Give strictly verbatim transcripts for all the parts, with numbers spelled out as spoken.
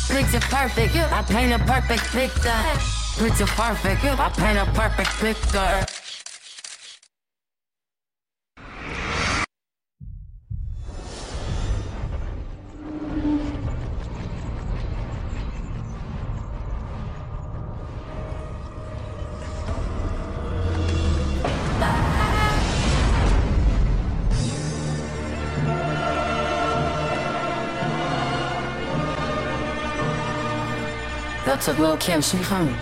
Picture perfect, I paint a perfect picture. Picture perfect, I paint a perfect picture. That took Lil' Kim, she home.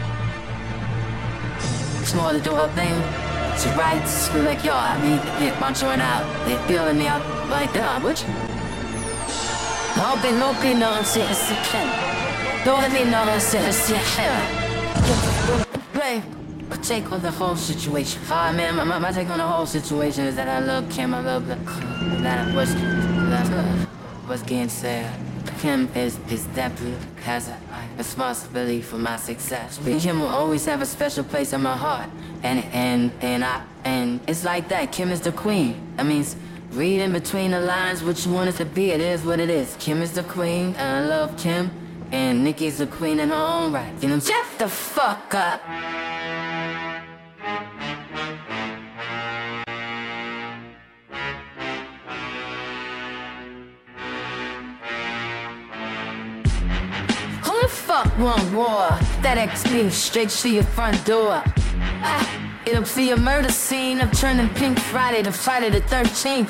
It's more to do her thing. She writes, be like, yo, I mean, hit my joint out. They feeling me out like that, would you? Hope they no be no shit, don't let me know shit, shit. Play. Take on the whole situation. Ah oh, man, my, my, my take on the whole situation is that I love Kim, I love the that was that was getting sad. Kim is is definitely has a responsibility for my success. But Kim will always have a special place in my heart, and and and I and it's like that. Kim is the queen. That means read in between the lines what you want it to be. It is what it is. Kim is the queen, and I love Kim, and Nicki's the queen in her own right. You know, shut the fuck up. Fuck one war, that X P straight to your front door. Ah, it'll be a murder scene of turning Pink Friday to Friday the thirteenth.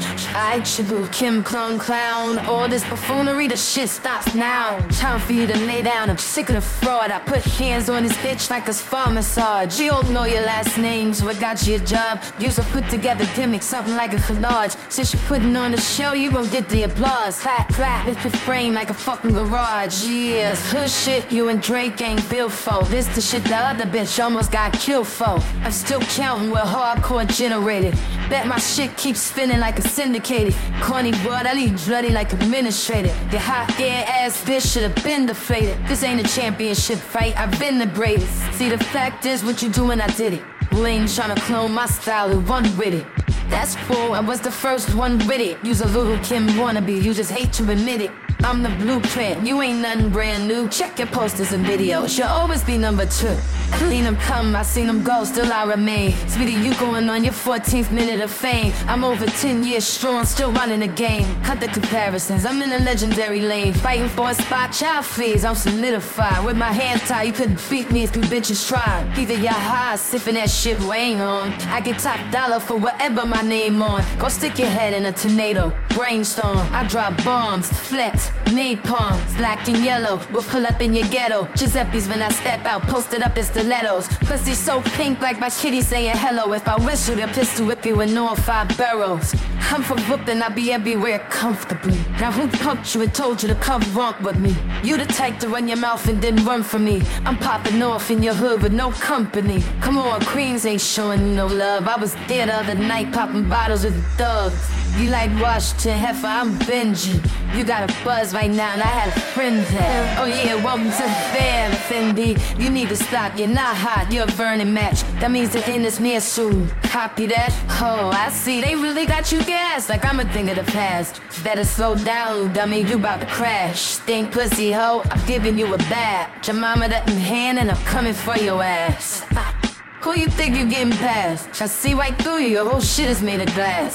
I Chibu Kim Clone Clown, all this buffoonery, the shit stops now. Time for you to lay down, I'm sick of the fraud. I put hands on this bitch like a spa massage. You don't know your last names, what got you a job? Use a put together gimmick, something like a collage. Since you're putting on the show, you gon' get the applause. Clap, clap, it's your frame like a fucking garage. Yeah, hood shit you and Drake ain't built for. This the shit the other bitch almost got killed for. I'm still counting what hardcore generated. Bet my shit keeps spinning like a syndicated. Corny word, I leave bloody like administrator. Your hot air ass bitch should've been deflated. This ain't a championship fight, I've been the greatest. See the fact is what you doing, I did it. You ain't tryna clone my style and run with it. That's cool, I was the first one with it. You's a little Kim wannabe, you just hate to admit it. I'm the blueprint, you ain't nothing brand new. Check your posters and videos, you'll always be number two. Seen them come, I seen them go, still I remain. Speedy, you going on your fourteenth minute of fame. I'm over ten years strong, still running the game. Cut the comparisons, I'm in a legendary lane. Fighting for a spot, child please, I'm solidified. With my hands tied, you couldn't beat me if you bitches tried. Either you're high, sipping that shit weighing on. I get top dollar for whatever my name on. Go stick your head in a tornado, brainstorm. I drop bombs, flex, napalm, black and yellow. We'll pull up in your ghetto. Giuseppe's when I step out, posted up as stilettos. Pussy so pink like my kitty saying hello. If I whistle, the pistol whip you with no five barrels. I'm from Brooklyn, I be everywhere comfortably. Now who pumped you and told you to come romp with me? You the type to run your mouth and then run from me. I'm popping off in your hood with no company. Come on, Queens ain't showing you no love. I was there the other night popping bottles with thugs. You like Washington Heifer, I'm Benji. You got a buzz right now and I had a friend there. Oh yeah, welcome to the fair, Fendi. You need to stop, you're not hot, you're a Vernon match. That means the end is near soon. Copy that? Oh, I see, they really got you gassed like I'm a thing of the past. Better slow down, dummy, you about to crash. Stink pussy hoe, I'm giving you a bath. Your mama that in hand and I'm coming for your ass. Who you think you getting past? I see right through you, your whole shit is made of glass.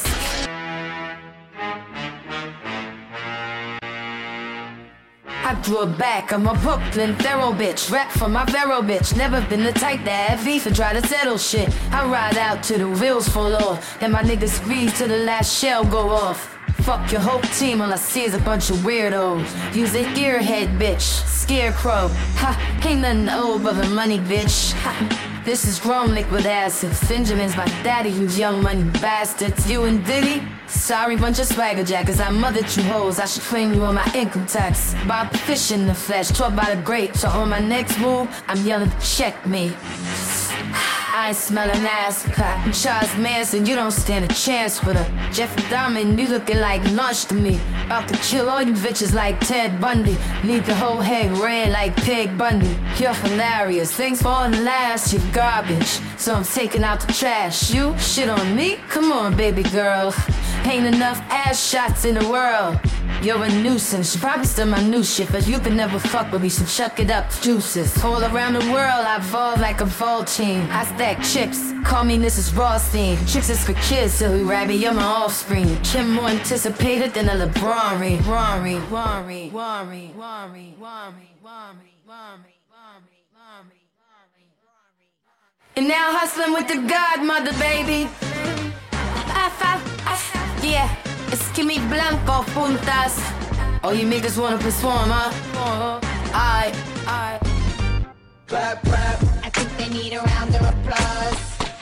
I drew it back, I'm a Brooklyn thorough bitch. Rap for my Vero bitch. Never been the type that have beef and try to settle shit. I ride out till the wheels fall off, then my niggas squeeze till the last shell go off. Fuck your whole team, all I see is a bunch of weirdos. Use a gearhead bitch, scarecrow. Ha, ain't nothing old but the money bitch. Ha. This is grown liquid acid. Benjamin's my daddy, you young money bastards. You and Diddy? Sorry, bunch of swagger jackers. I mothered you hoes, I should claim you on my income tax. Bob Fish in the flesh, taught by the great. So on my next move, I'm yelling, check me. I ain't smelling ass crack. Charles Manson, you don't stand a chance with her. Jeffrey Dahmer, you looking like lunch to me. About to kill all you bitches like Ted Bundy. Need the whole head red like Peg Bundy. You're hilarious, thanks for all the laughs. You're garbage, so I'm taking out the trash. You shit on me? Come on, baby girl. Ain't enough ass shots in the world. You're a nuisance, you probably still my new shit, but you can never fuck with me, so chuck it up, juices. All around the world, I evolve like a vulture. I stack chips, call me Missus Rothstein. Chicks is for kids, silly rabbit, you're my offspring. Kim more anticipated than a LeBron ring. Worry, worry, worry, worry, worry, worry, worry. And now hustling with the godmother, baby. I, I, I, yeah, it's Kimmy Blanco puntas. Oh, you niggas wanna perform, huh? I, I. Clap, clap. I think they need a round of applause.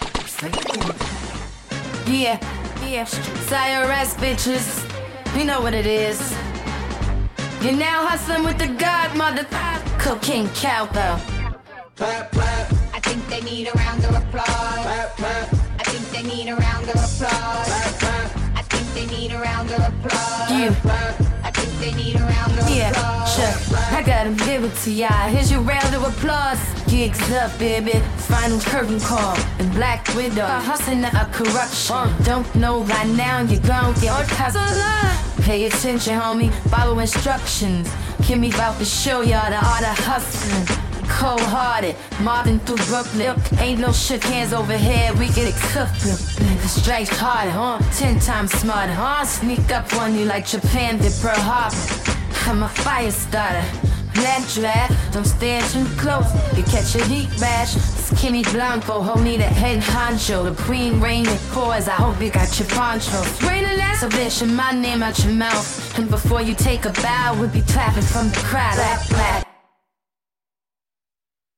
Yeah, yeah. Sire ass bitches, you know what it is. You're now hustling with the godmother, cocaine cowbell. Clap, clap. I think they need a round of applause. Clap, clap. I think they need a round of applause. Clap, clap. I think they need a round of applause. Yeah. Clap, clap. I think they need a round of Yeah, applause. sure. I gotta give it to y'all. Here's your round of applause. Gigs up, baby. Final curtain call. And Black Widow. Hustling a corruption. Don't know by now, you're gon' get hustler. Pay attention, homie. Follow instructions. Kimmy about to show y'all the art of hustling. Cold-hearted, mobbing through Brooklyn. Ain't no shook hands over here, we get it cooked. Nigga strike hard, huh? Ten times smarter, huh? Sneak up on you like Japan did Pearl Harbor. I'm a fire starter. Black draft, don't stand too close. You catch a heat bash. It's Kimmy Blanco, hold me the head honcho. The queen reign and cause, I hope you got your poncho. Rain the last so mention my name out your mouth. And before you take a bow, we'll be clapping from the crowd. Black, black,